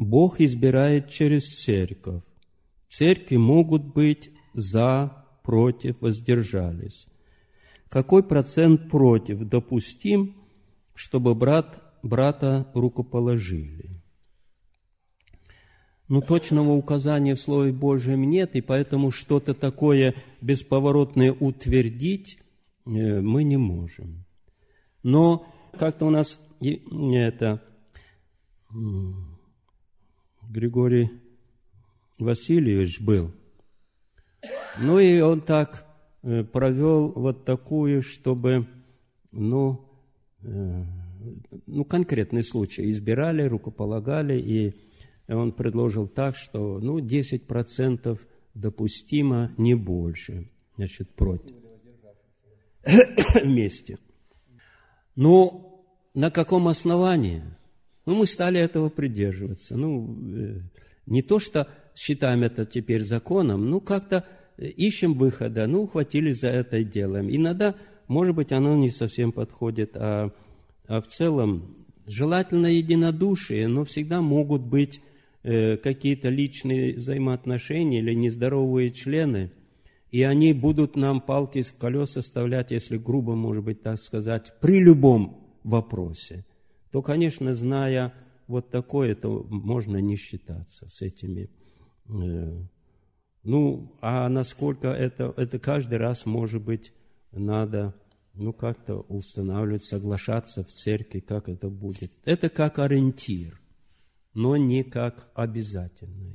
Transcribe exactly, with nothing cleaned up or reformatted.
Бог избирает через церковь. Церкви могут быть за, против, воздержались. Какой процент против допустим, чтобы брат, брата рукоположили? Ну, точного указания в Слове Божьем нет, и поэтому что-то такое бесповоротное утвердить мы не можем. Но как-то у нас это Григорий Васильевич был, ну и он так провел вот такую, чтобы, ну, ну конкретный случай, избирали, рукополагали, и он предложил так, что, ну, десять процентов допустимо, не больше, значит, против. Вместе. Ну, на каком основании? Ну, мы стали этого придерживаться. Ну, не то, что считаем это теперь законом, ну, как-то ищем выхода, ну, ухватились за это и делаем. Иногда, может быть, оно не совсем подходит, а, а в целом желательно единодушие, но всегда могут быть э, какие-то личные взаимоотношения или нездоровые члены, и они будут нам палки в колеса вставлять, если грубо, может быть, так сказать, при любом вопросе. То, конечно, зная вот такое, то можно не считаться с этими. Ну, а насколько это, это каждый раз, может быть, надо, ну, как-то устанавливать, соглашаться в церкви, как это будет. Это как ориентир, но не как обязательное.